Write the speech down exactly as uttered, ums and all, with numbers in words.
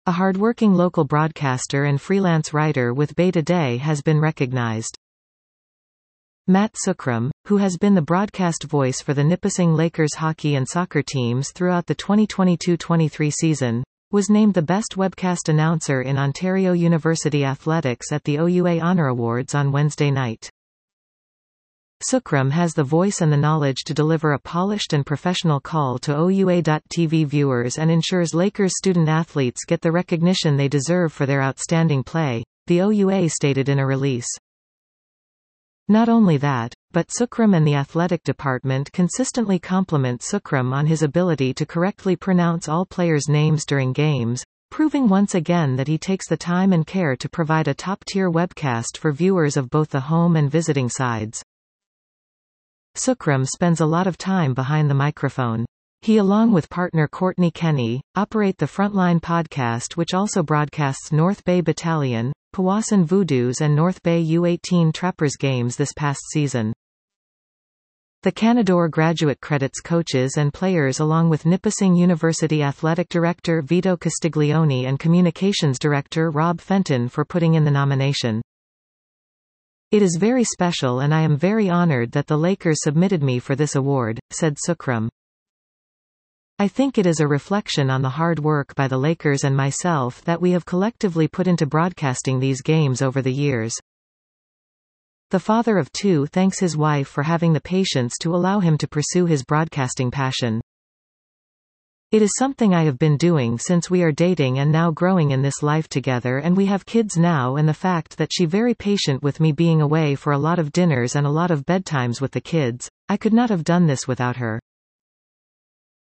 A hardworking local broadcaster and freelance writer with Beta Day has been recognized. Matt Sookrum, who has been the broadcast voice for the Nipissing Lakers hockey and soccer teams throughout the twenty twenty-two twenty-three season, was named the best webcast announcer in Ontario University Athletics at the O U A Honor Awards on Wednesday night. Sookrum has the voice and the knowledge to deliver a polished and professional call to O U A T V viewers and ensures Lakers student-athletes get the recognition they deserve for their outstanding play, the O U A stated in a release. Not only that, but Sookrum and the athletic department consistently compliment Sookrum on his ability to correctly pronounce all players' names during games, proving once again that he takes the time and care to provide a top-tier webcast for viewers of both the home and visiting sides. Sookrum spends a lot of time behind the microphone. He along with partner Courtney Kenny, operate the Frontline podcast which also broadcasts North Bay Battalion, Powassan Voodoos and North Bay U eighteen Trappers games this past season. The Canadore graduate credits coaches and players along with Nipissing University Athletic Director Vito Castiglione and Communications Director Rob Fenton for putting in the nomination. It is very special and I am very honored that the Lakers submitted me for this award, said Sookrum. I think it is a reflection on the hard work by the Lakers and myself that we have collectively put into broadcasting these games over the years. The father of two thanks his wife for having the patience to allow him to pursue his broadcasting passion. It is something I have been doing since we are dating and now growing in this life together and we have kids now and the fact that she very patient with me being away for a lot of dinners and a lot of bedtimes with the kids, I could not have done this without her.